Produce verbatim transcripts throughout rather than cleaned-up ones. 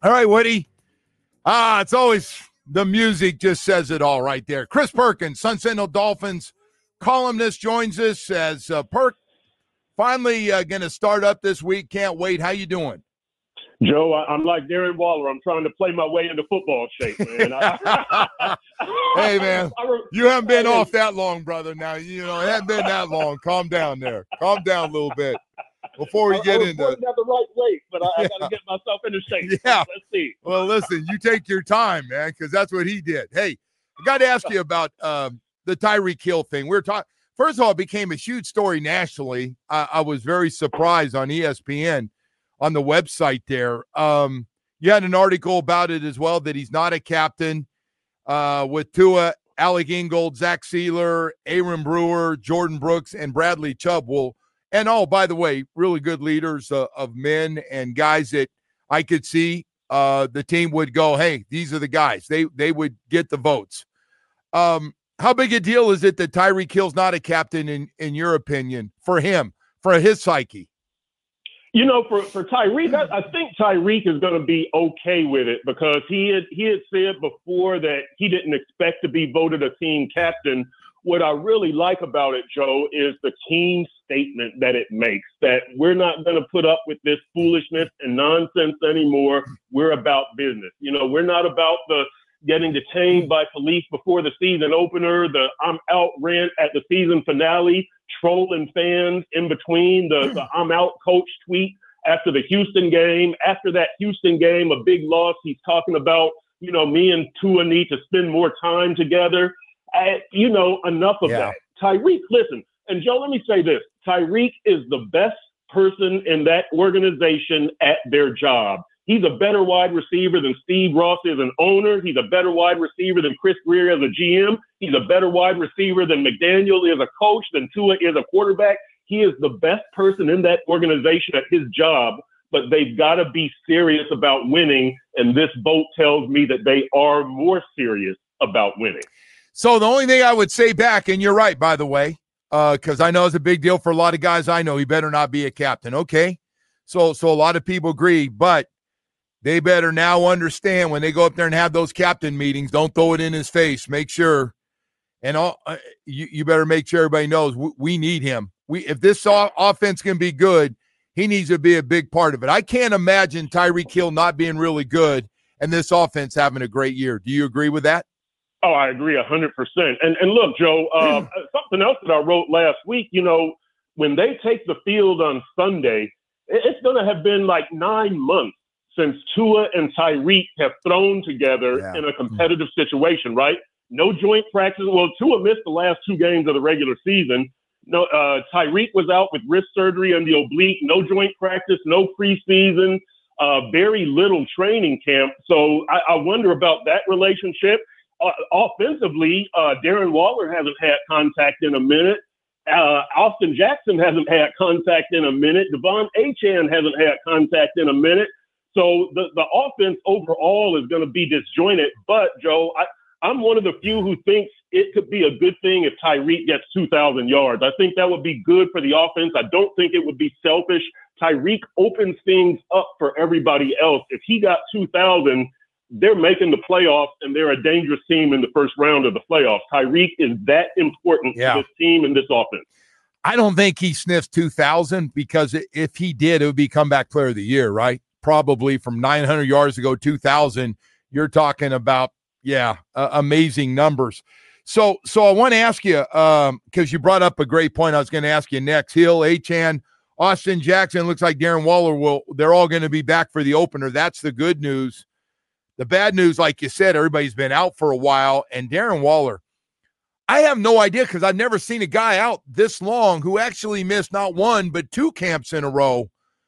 All right, Woody. Ah, it's always the music just says it all right there. Chris Perkins, Sun Sentinel Dolphins columnist, joins us as uh, Perk finally uh, going to start up this week. Can't wait. How you doing? Joe, I, I'm like Darren Waller. I'm trying to play my way into football shape, man. I, hey, man, you haven't been off that long, brother. Now, you know, it hasn't been that long. Calm down there. Calm down a little bit before we get I, I into it. At the right weight, but I, yeah. I got to get myself into shape. Yeah. Let's see. Well, listen, you take your time, man, because that's what he did. Hey, I got to ask you about um, the Tyreek Hill thing. We were talking. First of all, it became a huge story nationally. I, I was very surprised on E S P N. On the website there. Um, you had an article about it as well, that he's not a captain uh, with Tua, Alec Ingold, Zach Sealer, Aaron Brewer, Jordan Brooks, and Bradley Chubb. Will, and oh, by the way, really good leaders uh, of men and guys that I could see uh, the team would go, hey, these are the guys. They they would get the votes. Um, how big a deal is it that Tyreek Hill's not a captain, in, in your opinion, for him, for his psyche? You know, for, for Tyreek, I, I think Tyreek is going to be okay with it, because he had he had said before that he didn't expect to be voted a team captain. What I really like about it, Joe, is the team statement that it makes, that we're not going to put up with this foolishness and nonsense anymore. We're about business. You know, we're not about the getting detained by police before the season opener, the I'm out rant at the season finale, trolling fans in between, the, the I'm out coach tweet after the Houston game. After that Houston game, a big loss, he's talking about, you know, me and Tua need to spend more time together. I, you know, enough of yeah. that. Tyreek, listen, and Joe, let me say this. Tyreek is the best person in that organization at their job. He's a better wide receiver than Steve Ross is an owner. He's a better wide receiver than Chris Greer as a G M. He's a better wide receiver than McDaniel is a coach, than Tua is a quarterback. He is the best person in that organization at his job, but they've got to be serious about winning, and this vote tells me that they are more serious about winning. So the only thing I would say back, and you're right, by the way, because uh, I know it's a big deal for a lot of guys I know, he better not be a captain. Okay, so so a lot of people agree, but they better now understand when they go up there and have those captain meetings, don't throw it in his face. Make sure, and all uh, you, you better make sure everybody knows we, we need him. We if this o- offense can be good, he needs to be a big part of it. I can't imagine Tyreek Hill not being really good and this offense having a great year. Do you agree with that? Oh, I agree one hundred percent. And and look, Joe, uh, something else that I wrote last week, you know, when they take the field on Sunday, it's going to have been like nine months since Tua and Tyreek have thrown together yeah. in a competitive situation, right? No joint practice. Well, Tua missed the last two games of the regular season. No, uh, Tyreek was out with wrist surgery on the oblique. No joint practice, no preseason, uh, very little training camp. So I, I wonder about that relationship. Uh, offensively, uh, Darren Waller hasn't had contact in a minute. Uh, Austin Jackson hasn't had contact in a minute. Devon Achane hasn't had contact in a minute. So the, the offense overall is going to be disjointed. But, Joe, I, I'm one of the few who thinks it could be a good thing if Tyreek gets two thousand yards. I think that would be good for the offense. I don't think it would be selfish. Tyreek opens things up for everybody else. If he got two thousand, they're making the playoffs, and they're a dangerous team in the first round of the playoffs. Tyreek is that important yeah. to this team and this offense. I don't think he sniffs two thousand, because if he did, it would be comeback player of the year, right? Probably from nine hundred yards to go two thousand, you're talking about, yeah, uh, amazing numbers. So so I want to ask you, um, because you brought up a great point I was going to ask you next. Hill, Achane, Austin Jackson, looks like Darren Waller will, they're all going to be back for the opener. That's the good news. The bad news, like you said, everybody's been out for a while, and Darren Waller, I have no idea, because I've never seen a guy out this long who actually missed not one but two camps in a row.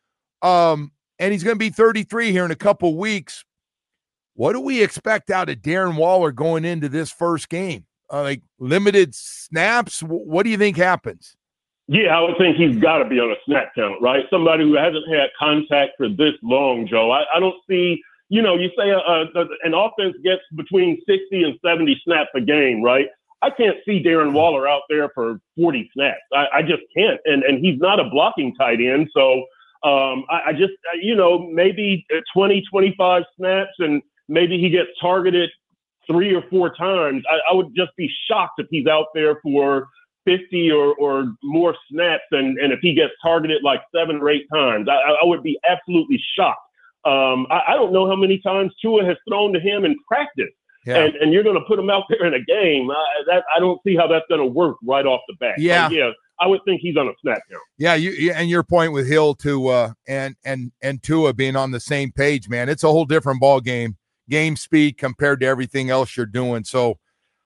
Um, and he's going to be thirty-three here in a couple weeks. What do we expect out of Darren Waller going into this first game? Uh, like limited snaps? What do you think happens? Yeah, I would think he's got to be on a snap count, right? Somebody who hasn't had contact for this long, Joe. I, I don't see, you know, you say a, a, an offense gets between sixty and seventy snaps a game, right? I can't see Darren Waller out there for forty snaps. I, I just can't. And and he's not a blocking tight end. So Um, I, I just, you know, maybe twenty, twenty-five snaps, and maybe he gets targeted three or four times. I, I would just be shocked if he's out there for fifty or, or more snaps, and, and if he gets targeted like seven or eight times. I, I would be absolutely shocked. Um, I, I don't know how many times Tua has thrown to him in practice. Yeah. And, and you're going to put him out there in a game. Uh, that I don't see how that's going to work right off the bat. Yeah. So, yeah, I would think he's on a snap count. Yeah, you and your point with Hill to uh, and and and Tua being on the same page, man. It's a whole different ball game, game speed compared to everything else you're doing. So,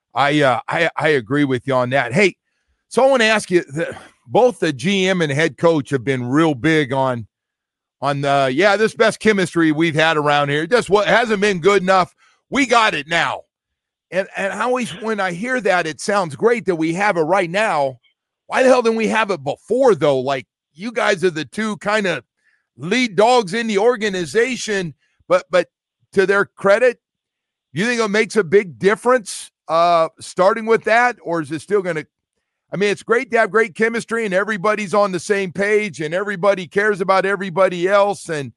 I uh, I I agree with you on that. Hey, so I want to ask you: the, both the G M and head coach have been real big on on the yeah this best chemistry we've had around here. Just what hasn't been good enough. We got it now. And and I always, when I hear that, it sounds great that we have it right now. Why the hell didn't we have it before, though? Like, you guys are the two kind of lead dogs in the organization. But but to their credit, do you think it makes a big difference uh, starting with that? Or is it still going to – I mean, it's great to have great chemistry and everybody's on the same page and everybody cares about everybody else. And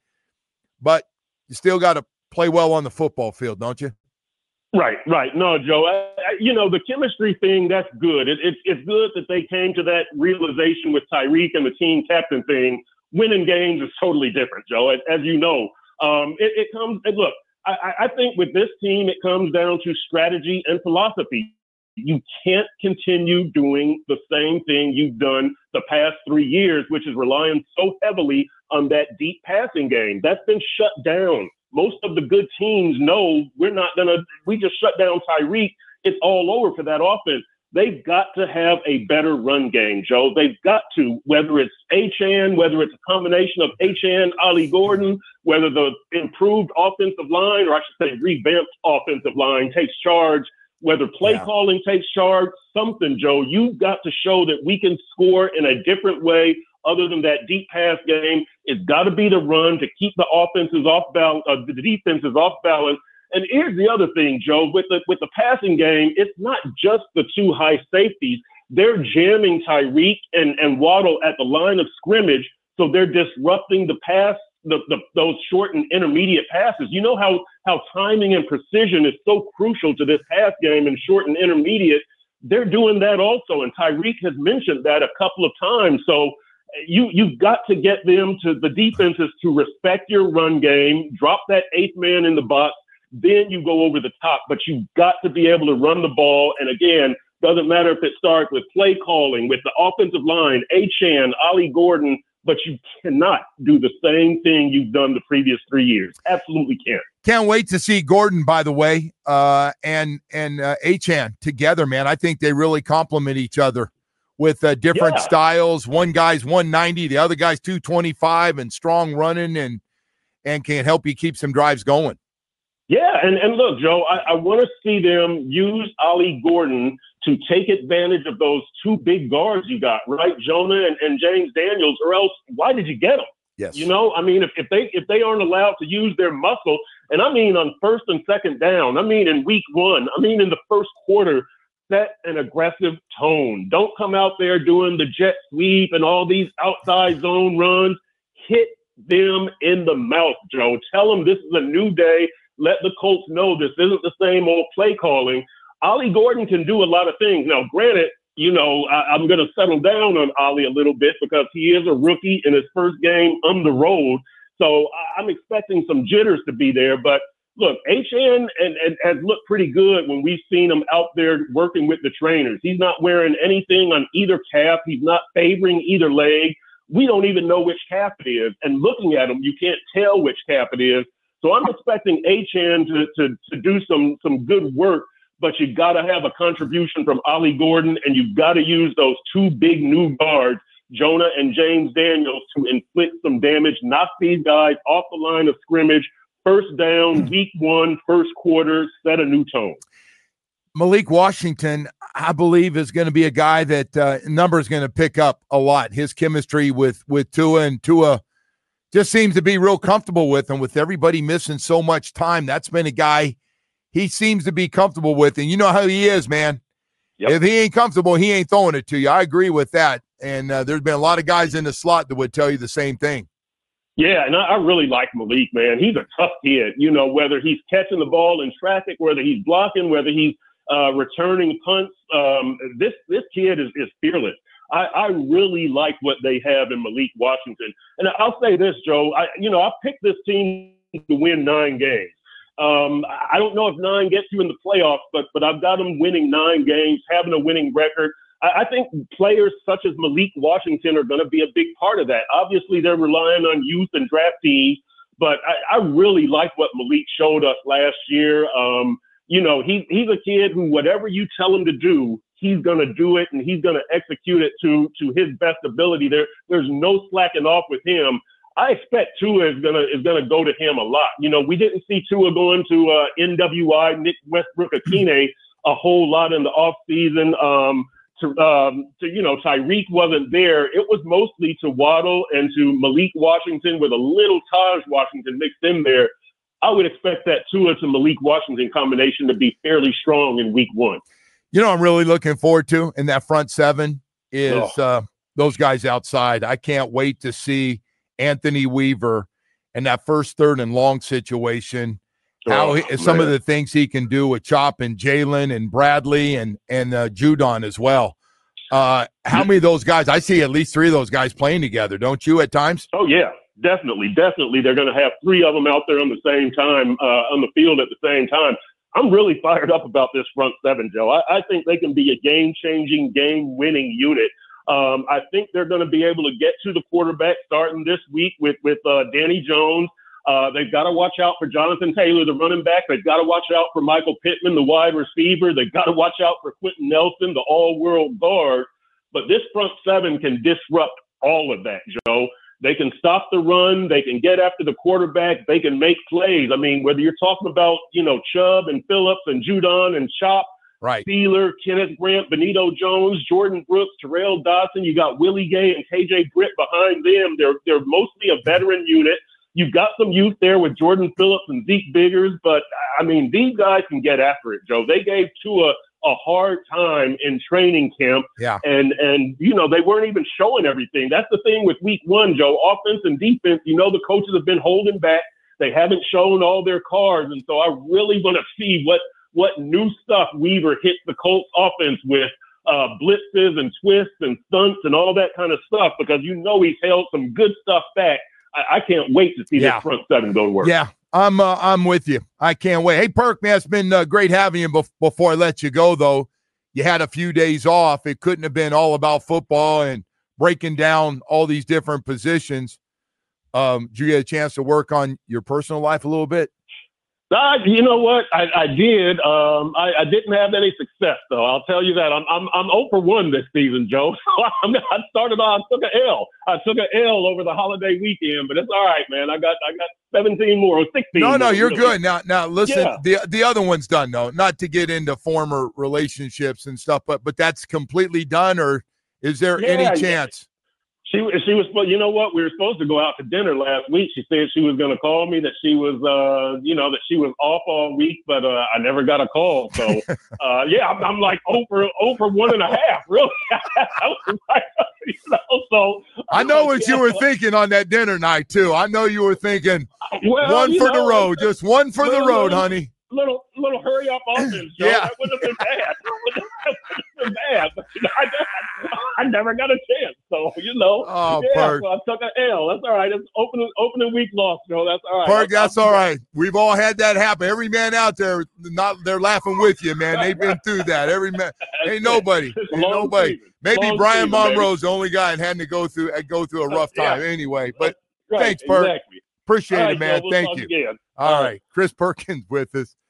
but you still got to play well on the football field, don't you? Right, right. No, Joe, I, I, you know, the chemistry thing, that's good. It, it, it's good that they came to that realization with Tyreek and the team captain thing. Winning games is totally different, Joe, as, as you know. Um, it, it comes, and look, I, I think with this team, it comes down to strategy and philosophy. You can't continue doing the same thing you've done the past three years, which is relying so heavily on that deep passing game. That's been shut down. Most of the good teams know we're not going to – we just shut down Tyreek. It's all over for that offense. They've got to have a better run game, Joe. They've got to, whether it's Achane, whether it's a combination of Achane, Ollie Gordon, whether the improved offensive line, or I should say revamped offensive line, takes charge, whether play yeah. calling takes charge, something, Joe. You've got to show that we can score in a different way other than that deep pass game. It's got to be the run to keep the offenses off balance, uh, the defenses off balance. And here's the other thing, Joe, with the with the passing game, it's not just the two high safeties. They're jamming Tyreek and, and Waddle at the line of scrimmage, so they're disrupting the pass, the, the those short and intermediate passes. You know how how timing and precision is so crucial to this pass game and short and intermediate. They're doing that also, and Tyreek has mentioned that a couple of times. So You, you've got to get them to the defenses to respect your run game, drop that eighth man in the box, then you go over the top. But you've got to be able to run the ball. And again, doesn't matter if it starts with play calling, with the offensive line, Achane, Ollie Gordon, but you cannot do the same thing you've done the previous three years. Absolutely can't. Can't wait to see Gordon, by the way, uh, and, and uh, Achane together, man. I think they really complement each other. With uh, different yeah. styles. One guy's one ninety, the other guy's two twenty-five and strong running and and can help you keep some drives going. Yeah, and, and look, Joe, I, I want to see them use Ollie Gordon to take advantage of those two big guards you got, right? Jonah and, and James Daniels, or else why did you get them? Yes. You know, I mean, if, if they if they aren't allowed to use their muscle, and I mean on first and second down, I mean in week one, I mean in the first quarter, set an aggressive tone. Don't come out there doing the jet sweep and all these outside zone runs. Hit them in the mouth, Joe. Tell them this is a new day. Let the Colts know this isn't the same old play calling. Ollie Gordon can do a lot of things. Now, granted, you know, I, I'm going to settle down on Ollie a little bit because he is a rookie in his first game on the road. So I'm expecting some jitters to be there, but look, Achane and, and has looked pretty good when we've seen him out there working with the trainers. He's not wearing anything on either calf. He's not favoring either leg. We don't even know which calf it is. And looking at him, you can't tell which calf it is. So I'm expecting Achane to, to, to do some, some good work, but you got to have a contribution from Ollie Gordon, and you've got to use those two big new guards, Jonah and James Daniels, to inflict some damage, knock these guys off the line of scrimmage. First down, week one, first quarter, set a new tone. Malik Washington, I believe, is going to be a guy that uh, number is going to pick up a lot. His chemistry with, with Tua, and Tua just seems to be real comfortable with him. With everybody missing so much time, that's been a guy he seems to be comfortable with. And you know how he is, man. Yep. If he ain't comfortable, he ain't throwing it to you. I agree with that. And uh, there's been a lot of guys in the slot that would tell you the same thing. Yeah, and I, I really like Malik, man. He's a tough kid. You know, whether he's catching the ball in traffic, whether he's blocking, whether he's uh, returning punts, um, this this kid is, is fearless. I, I really like what they have in Malik Washington. And I'll say this, Joe. I, you know, I picked this team to win nine games. Um, I don't know if nine gets you in the playoffs, but but I've got them winning nine games, having a winning record. I, I think players such as Malik Washington are going to be a big part of that. Obviously, they're relying on youth and draftees, but I, I really like what Malik showed us last year. Um, you know, he, he's a kid who whatever you tell him to do, he's going to do it, and he's going to execute it to to his best ability. There, there's no slacking off with him. I expect Tua is gonna is gonna go to him a lot. You know, we didn't see Tua going to uh, N W I, Nick Westbrook-Akine, a whole lot in the offseason. Um, to, um, to, you know, Tyreek wasn't there. It was mostly to Waddle and to Malik Washington with a little Taj Washington mixed in there. I would expect that Tua to Malik Washington combination to be fairly strong in week one. You know, I'm really looking forward to in that front seven is Oh. uh, those guys outside. I can't wait to see Anthony Weaver and that first third and long situation, how Oh, he, some man. of the things he can do with Chop and Jalen and Bradley and and uh, Judon as well. Uh, how many of those guys? I see at least three of those guys playing together, don't you, at times? Oh, yeah, definitely. Definitely. They're going to have three of them out there on the same time, uh, on the field at the same time. I'm really fired up about this front seven, Joe. I, I think they can be a game-changing, game-winning unit. Um, I think they're going to be able to get to the quarterback starting this week with, with uh, Danny Jones. Uh, they've got to watch out for Jonathan Taylor, the running back. They've got to watch out for Michael Pittman, the wide receiver. They've got to watch out for Quentin Nelson, the all-world guard. But this front seven can disrupt all of that, Joe. They can stop the run. They can get after the quarterback. They can make plays. I mean, whether you're talking about, you know, Chubb and Phillips and Judon and Chop, Right. Steeler, Kenneth Grant, Benito Jones, Jordan Brooks, Terrell Dodson. You got Willie Gay and K J Britt behind them. They're they're mostly a veteran unit. You've got some youth there with Jordan Phillips and Zeke Biggers, but I mean, these guys can get after it, Joe. They gave Tua a hard time in training camp. Yeah. And, and, you know, they weren't even showing everything. That's the thing with week one, Joe. Offense and defense, you know, the coaches have been holding back. They haven't shown all their cards. And so I really want to see what, what new stuff Weaver hits the Colts offense with, uh, blitzes and twists and stunts and all that kind of stuff, because you know he's held some good stuff back. I, I can't wait to see Yeah. this front seven go to work. Yeah, I'm uh, I'm with you. I can't wait. Hey, Perk, man, it's been uh, great having you. Bef- before I let you go, though, you had a few days off. It couldn't have been all about football and breaking down all these different positions. Um, did you get a chance to work on your personal life a little bit? Uh, you know what? I, I did. Um, I, I didn't have any success, though. I'll tell you that. I'm I'm I'm zero for one this season, Joe. So I'm, I started off. I took an L. I took an L over the holiday weekend, but it's all right, man. I got I got seventeen more or sixteen. No, no, more, you're really. good. Now, now, listen. Yeah. The the other one's done, though. Not to get into former relationships and stuff, but but that's completely done. Or is there Yeah, any yeah. chance? She she was you know what, we were supposed to go out to dinner last week. She said she was going to call me, that she was uh you know that she was off all week, but uh, I never got a call. So uh yeah, I'm, I'm like over over one and a half, really. I was like, you know, so I know like, what yeah, you were thinking on that dinner night too. I know you were thinking well, one you for know, the road, just one for the little- road, little- honey. Little little hurry up offense, Joe. Yeah. That would have been bad. That would have been bad. But, you know, I, I never got a chance. So, you know. Oh, yeah, Perk. so I took an L. That's all right. It's opening opening week loss, Joe. That's all right. Perk, that's I'll- all right. We've all had that happen. Every man out there, not they're laughing with you, man. They've been through that. Every man, ain't nobody, It's ain't long nobody. season. Maybe Long Brian season, baby. Monroe's the only guy that had to go through uh, go through a rough Yeah. time anyway. But Right, thanks, Perk. Exactly. Appreciate All it, right, man. Joe, we'll Thank talk you. Again. All All right, Chris Perkins with us.